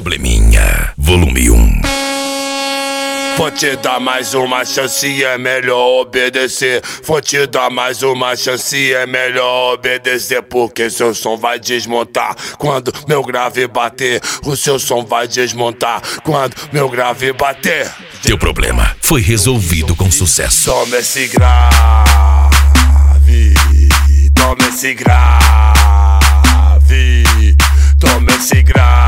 Probleminha, volume 1. Vou te dar mais uma chance, é melhor obedecer. Vou te dar mais uma chance, é melhor obedecer. Porque seu som vai desmontar quando meu grave bater. O seu som vai desmontar quando meu grave bater. Teu problema foi resolvido com sucesso. Toma esse grave, toma esse grave, toma esse grave.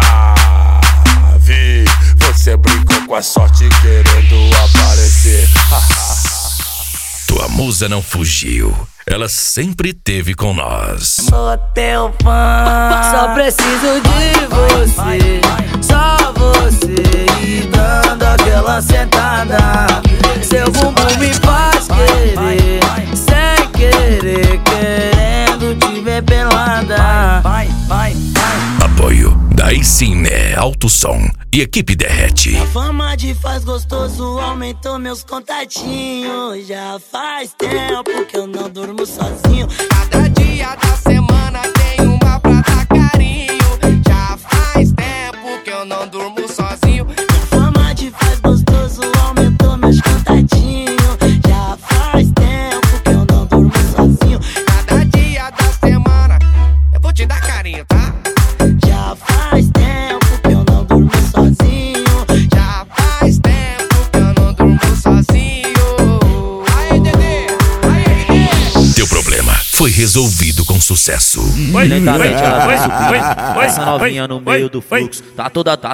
Você brincou com a sorte querendo aparecer. Tua musa não fugiu, ela sempre teve com nós. Sou teu fã, só preciso de você. Só você e dando aquela sentada. Seu bumbum me faz querer, sem querer, querendo te ver pelada. Apoio Daí sim, né? Alto Som e equipe Derrete. A fama de faz gostoso aumentou meus contatinhos. Já faz tempo que eu não durmo sozinho. Cada dia da semana tem uma pra dar carinho. Já faz tempo que eu não durmo sozinho. A fama de faz gostoso aumentou meus contatinhos. Já faz tempo que eu não durmo sozinho. Cada dia da semana eu vou te dar carinho, tá? Já faz tempo que eu não durmo sozinho. Já faz tempo que eu não durmo sozinho. Aê, Dedê! Aê, Dedê! Teu problema foi resolvido com sucesso. Lentamente ela vai subir. Essa novinha no meio do fluxo. Tá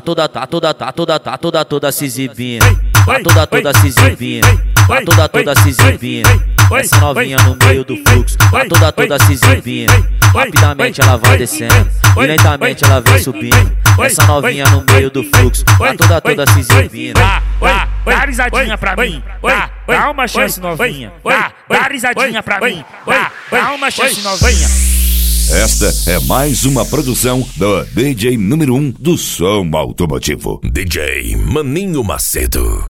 toda se exibindo. Tá toda se exibindo. Tá toda se exibindo. Essa novinha no meio do fluxo. Tá toda se exibindo. Rapidamente ela vai descendo e lentamente ela vem subindo. Essa novinha no meio do fluxo. Tá toda se exibindo. Dá risadinha pra mim, dá uma chance novinha, dá risadinha pra mim, dá uma chance novinha. Esta é mais uma produção do DJ número 1 do som automotivo. DJ Maninho Macedo.